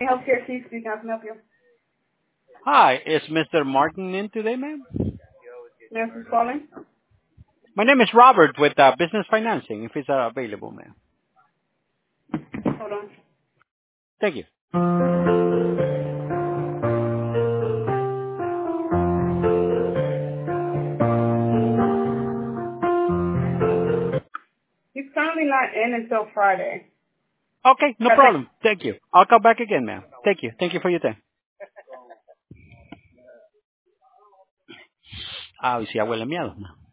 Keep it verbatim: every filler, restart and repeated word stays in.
Healthcare, Steve speaking. How can I help you? Hi, is Mister Martin in today, ma'am? Nurse is calling. My name is Robert with uh, Business Financing, if it's uh, available, ma'am. Hold on. Thank you. He's currently not in until Friday. Okay, no That's problem. Thank you. I'll come back again, ma'am. Thank you. Thank you for your time. Ah, hoy sí, abuela miedo.